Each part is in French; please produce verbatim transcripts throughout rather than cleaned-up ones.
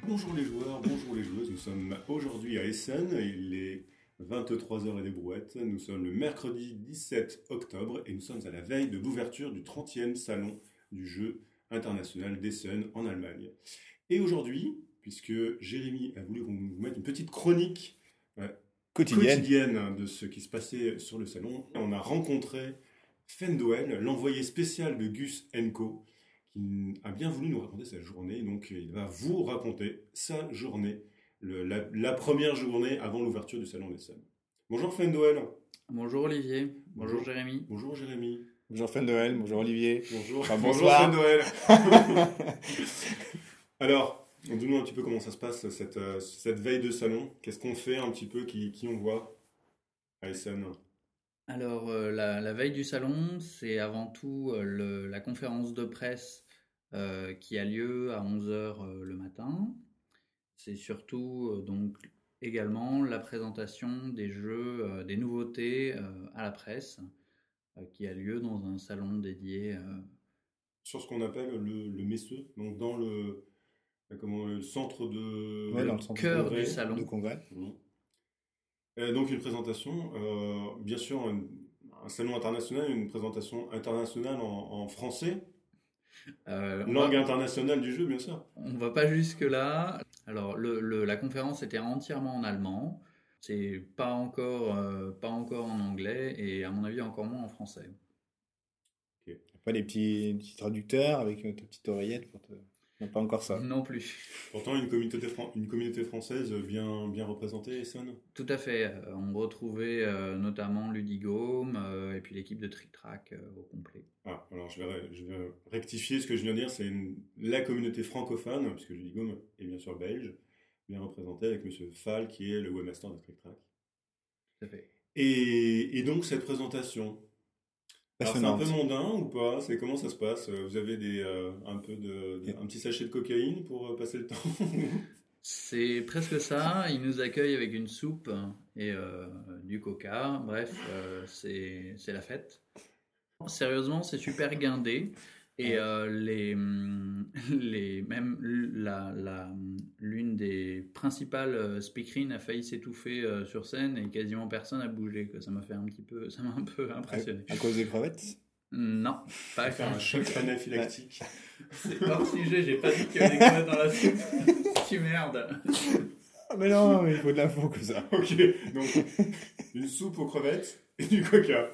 Bonjour les joueurs, bonjour les joueuses, nous sommes aujourd'hui à Essen, il est vingt-trois heures et des brouettes, nous sommes le mercredi dix-sept octobre et nous sommes à la veille de l'ouverture du trentième salon du jeu international d'Essen en Allemagne. Et aujourd'hui, puisque Jérémy a voulu vous mettre une petite chronique euh, quotidienne. quotidienne de ce qui se passait sur le salon, on a rencontré Fendoel, l'envoyé spécial de Gus and Co, qui a bien voulu nous raconter sa journée. Donc il va vous raconter sa journée, le, la, la première journée avant l'ouverture du salon d'Essen. Bonjour Fendoel. Bonjour Olivier. Bonjour, bonjour Jérémy. Bonjour Jérémy. Bonjour Fendoel. Bonjour Olivier. Bonjour. Enfin, bonsoir Fendoel. Alors, dis-nous un petit peu comment ça se passe cette, euh, cette veille de salon. Qu'est-ce qu'on fait un petit peu, qui, qui on voit à Essen? Alors, euh, la, la veille du salon, c'est avant tout euh, le, la conférence de presse euh, qui a lieu à onze heures euh, le matin. C'est surtout euh, donc également la présentation des jeux, euh, des nouveautés euh, à la presse euh, qui a lieu dans un salon dédié. Euh... Sur ce qu'on appelle le, le Messe, donc dans le, comment, le centre de... Ouais, dans le centre cœur du salon. De congrès. Mmh. Euh, donc une présentation, euh, bien sûr un, un salon international, une présentation internationale en, en français, euh, langue va... internationale du jeu bien sûr. On va pas jusque là. Alors le, le, la conférence était entièrement en allemand, c'est pas encore euh, pas encore en anglais et à mon avis encore moins en français. Okay. Pas les petits, petits traducteurs avec ta petite oreillette pour te... Non, pas encore ça. Non plus. Pourtant, une communauté, fran- une communauté française bien, bien représentée, Essen. Tout à fait. On retrouvait euh, notamment Ludigome euh, et puis l'équipe de Trick Track euh, au complet. Ah, alors je vais, je vais rectifier ce que je viens de dire. C'est une, la communauté francophone, puisque Ludigome est bien sûr belge, bien représentée avec Monsieur Fall, qui est le webmaster de Trick Track. Tout à fait. Et, et donc, cette présentation... Alors, c'est un peu mondain ou pas? C'est comment ça se passe? Vous avez des, euh, un, peu de, de, un petit sachet de cocaïne pour euh, passer le temps? C'est presque ça. Ils nous accueillent avec une soupe et euh, du coca. Bref, euh, c'est, c'est la fête. Sérieusement, c'est super guindé. Et euh, les, les, même la, la, l'une des principales speakerines a failli s'étouffer euh, sur scène et quasiment personne n'a bougé. Que ça m'a fait un petit peu, ça m'a un peu impressionné. À, à cause des crevettes? Non, pas à faire un choc anaphylactique. C'est hors sujet, j'ai pas dit qu'il y avait des crevettes dans la soupe. Tu merde. Ah mais non, il faut de l'info comme ça. Ok, donc une soupe aux crevettes et du coca.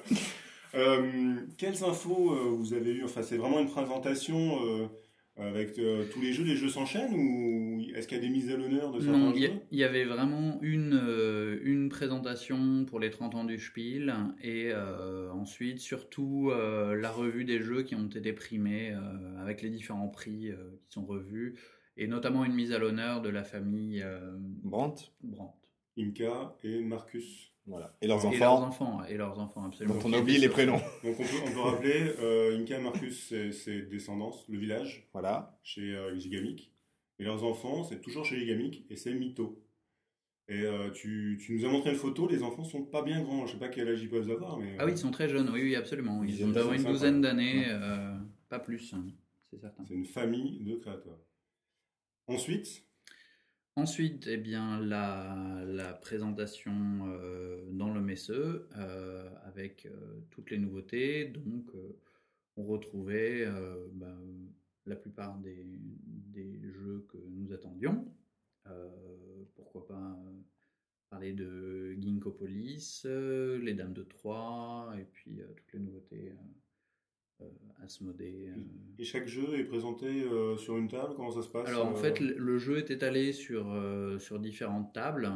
Euh, quelles infos euh, vous avez eues? Enfin, c'est vraiment une présentation euh, avec euh, tous les jeux. Les jeux s'enchaînent ou est-ce qu'il y a des mises à l'honneur de certains Non, jeux? il y, y avait vraiment une, euh, une présentation pour les trente ans du Spiel et euh, ensuite surtout euh, la revue des jeux qui ont été primés euh, avec les différents prix euh, qui sont revus et notamment une mise à l'honneur de la famille euh, Brandt. Brandt. Inka et Marcus. Voilà. Et leurs enfants. Et leurs enfants, et leurs enfants absolument. Donc on oublie les prénoms. Donc on peut, on peut rappeler, euh, Inka et Marcus, c'est, c'est Descendance, le village, voilà, chez euh, Gigamic. Et leurs enfants, c'est toujours chez Gigamic, et c'est Mytho. Et euh, tu, tu nous as montré une photo, les enfants sont pas bien grands, je sais pas quel âge ils peuvent avoir. Mais, euh... Ah oui, ils sont très jeunes, oui, oui absolument. Ils, ils ont d'avoir une douzaine d'années, euh, pas plus, hein, c'est certain. C'est une famille de créateurs. Ensuite Ensuite, eh bien, la, la présentation euh, dans le Messe euh, avec euh, toutes les nouveautés. Donc, euh, on retrouvait euh, ben, la plupart des, des jeux que nous attendions. Euh, pourquoi pas parler de Ginkgopolis, euh, les Dames de Troie, et puis euh, toutes les nouveautés. Euh, Euh, Asmodée. Euh... Et chaque jeu est présenté euh, sur une table? Comment ça se passe? Alors en euh... fait, le jeu est étalé sur, euh, sur différentes tables,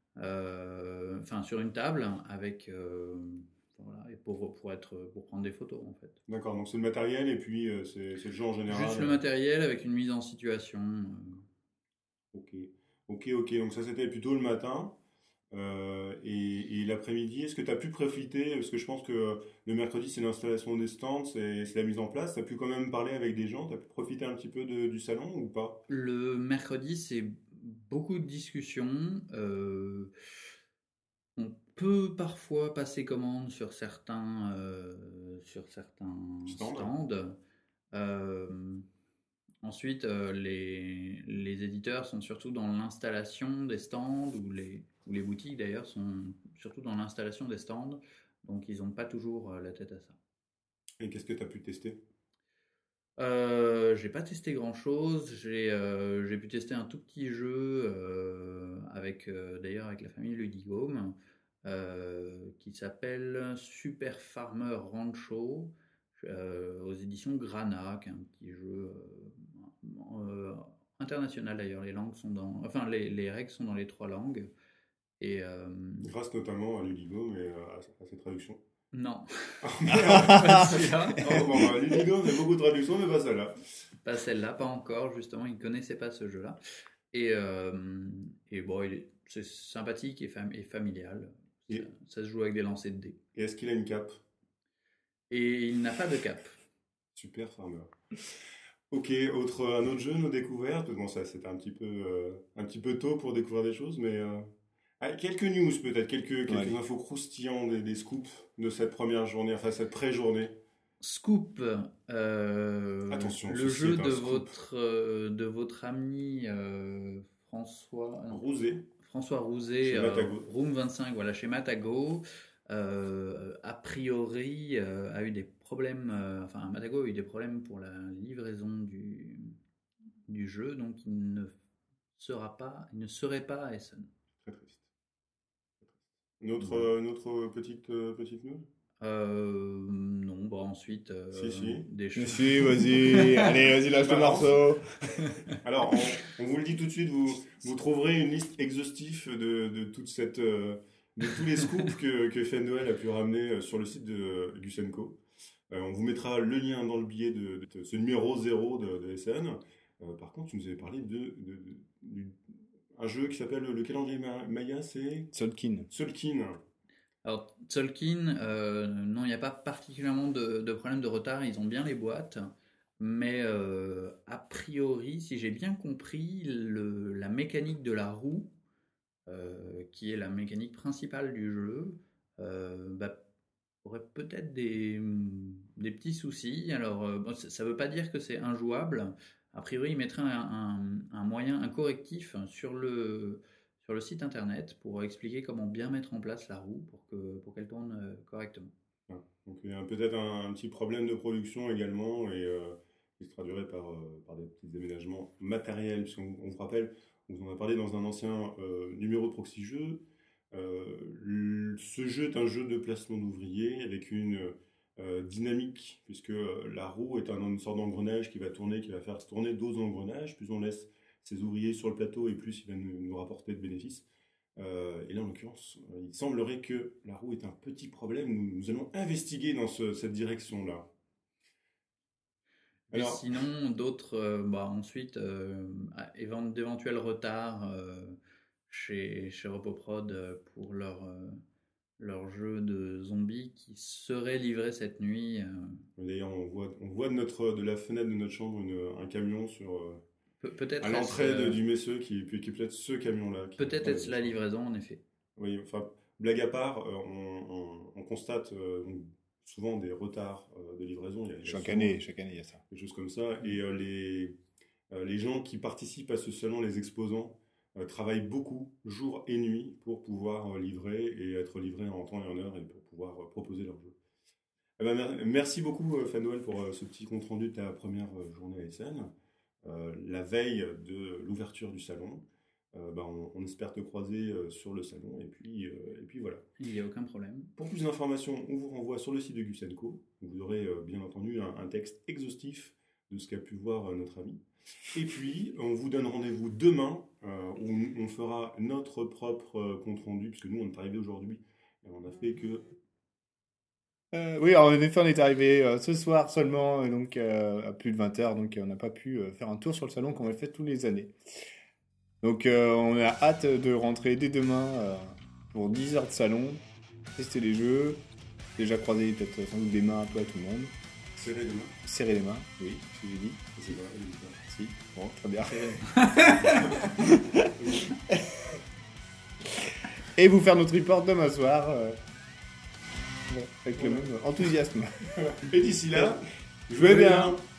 euh, enfin sur une table avec, euh, voilà, et pour, pour, être, pour prendre des photos en fait. D'accord, donc c'est le matériel et puis euh, c'est, c'est le jeu en général. Juste le matériel avec une mise en situation. Euh... Ok, ok, ok. Donc ça c'était plutôt le matin. Euh, et, et l'après-midi, est-ce que tu as pu profiter, parce que je pense que le mercredi c'est l'installation des stands, c'est, c'est la mise en place, tu as pu quand même parler avec des gens, tu as pu profiter un petit peu de, du salon ou pas? Le mercredi c'est beaucoup de discussions, euh, on peut parfois passer commande sur certains, euh, sur certains stands, stands. Euh, ensuite, euh, les, les éditeurs sont surtout dans l'installation des stands, ou les, ou les boutiques d'ailleurs sont surtout dans l'installation des stands, donc ils n'ont pas toujours euh, la tête à ça. Et qu'est-ce que tu as pu tester ? Euh, j'ai pas testé grand chose. J'ai euh, j'ai pu tester un tout petit jeu euh, avec euh, d'ailleurs avec la famille Ludigome euh, qui s'appelle Super Farmer Rancho euh, aux éditions Grana, qui est un petit jeu euh, euh, international d'ailleurs. Les langues sont dans, enfin les, les règles sont dans les trois langues et euh, grâce notamment à Ludigome et à, à ses traductions. Non. Oh merde. Oh, bon, bah, Ludigome fait beaucoup de traductions, mais pas celle-là. Pas celle-là, pas encore, justement, il ne connaissait pas ce jeu-là. Et, euh, et bon, il est, c'est sympathique et, fam- et familial. Et- Ça, ça se joue avec des lancers de dés. Et est-ce qu'il a une cape ? Et il n'a pas de cap. Super Farmer. Ok, autre, un autre jeu, nos découvertes. Bon, ça, c'était un petit peu, euh, un petit peu tôt pour découvrir des choses, mais euh, ah, quelques news peut-être, quelques, quelques Ouais. infos croustillantes, des, des scoops de cette première journée, enfin cette pré-journée. Scoop, euh, Attention, le ceci jeu est un de scoop. votre, euh, de votre ami euh, François, non, Rousé. François Rouzet, Chez euh, Matago. Room vingt-cinq, voilà, chez Matago, euh, a priori euh, a eu des problèmes, euh, enfin Matago a eu des problèmes pour la livraison du, du jeu, donc il ne sera pas, il ne serait pas à Essen. Très triste. Notre, Voilà. euh, notre petite, euh, petite news. Euh, non, bon ensuite euh, Si, si. des Mais choses. si, vas-y, allez, vas-y, lâche le Balance. morceau. Alors, on, on vous le dit tout de suite, vous, vous trouverez une liste exhaustive de, de toute cette, euh, de tous les scoops que, que Fenwell a pu ramener euh, sur le site de Gusenko. Euh, on vous mettra le lien dans le billet de, de ce numéro zéro de, de S N. Euh, par contre, tu nous avais parlé de, de, de- du- un jeu qui s'appelle le calendrier Ma- Maya, c'est Solkin. Solkin. Alors, Tzolk'in, euh, non, il n'y a pas particulièrement de, de problème de retard, ils ont bien les boîtes, mais euh, a priori, si j'ai bien compris, le- la mécanique de la roue, euh, qui est la mécanique principale du jeu, euh, bah, aurait peut-être des, des petits soucis. Alors, euh, bon, ça ne veut pas dire que c'est injouable. A priori, ils mettraient un, un- un moyen, un correctif sur le, sur le site internet pour expliquer comment bien mettre en place la roue pour que, pour qu'elle tourne euh, correctement. Voilà. Donc il y a peut-être un, un petit problème de production également et euh, qui se traduirait par, euh, par des petits déménagements matériels. Puisqu'on on vous rappelle, on vous en a parlé dans un ancien euh, numéro de Proxy Jeux. Euh, le- ce jeu est un jeu de placement d'ouvriers avec une euh, dynamique, puisque euh, la roue est un, une sorte d'engrenage qui va tourner, qui va faire tourner d'autres engrenages. Plus on laisse ces ouvriers sur le plateau et plus il va nous, nous rapporter de bénéfices. Euh, et là, en l'occurrence, euh, il semblerait que la roue est un petit problème. Nous, nous allons investiguer dans ce- cette direction-là. Et Alors, sinon, d'autres, euh, bah, ensuite, euh, à- évent- d'éventuels retards euh, chez, chez Repoprod euh, pour leur, euh, leur jeu de zombies qui serait livré cette nuit. euh, d'ailleurs, on voit, on voit de, notre, de la fenêtre de notre chambre une- un camion sur, euh, Pe- peut-être à est-ce, l'entrée de- euh, du Messeux, qui, qui est peut-être ce camion-là. qui- peut-être est-ce la livraison, en effet. Oui, enfin, blague à part, euh, on, on- on constate euh, donc, souvent des retards euh, de livraison. Il y a- il y a Chaque souvent année, chaque année, il y a ça. des choses comme ça. Et euh, les, euh, les gens qui participent à ce salon, les exposants, euh, travaillent beaucoup, jour et nuit, pour pouvoir euh, livrer et être livrés en temps et en heure et pour pouvoir euh, proposer leur jeu. Eh ben, mer- merci beaucoup, euh, Fenwell, pour euh, ce petit compte-rendu de ta première euh, journée à S N. Euh, la veille de l'ouverture du salon, euh, ben, on, on espère te croiser euh, sur le salon. Et puis, euh, et puis voilà. Il n'y a aucun problème. Pour plus d'informations, on vous renvoie sur le site de Gusenko. Vous aurez euh, bien entendu un, un texte exhaustif de ce qu'a pu voir euh, notre ami. Et puis, on vous donne rendez-vous demain, euh, où on fera notre propre euh, compte-rendu, puisque nous, on est arrivé aujourd'hui, et on a fait que... Euh, oui, alors, en effet, on est arrivé euh, ce soir seulement, euh, donc euh, à plus de vingt heures, donc euh, on n'a pas pu euh, faire un tour sur le salon comme on le fait tous les années. Donc euh, on a hâte de rentrer dès demain euh, pour dix heures de salon, tester les jeux, déjà croiser peut-être sans doute des mains un peu à tout le monde, Serré demain. serrer les mains, oui, ce que j'ai dit. C'est vrai, il est là. Si, bon, très bien. Et- Et vous faire notre report demain soir, euh, bon, avec le même enthousiasme. Et d'ici là, jouez bien.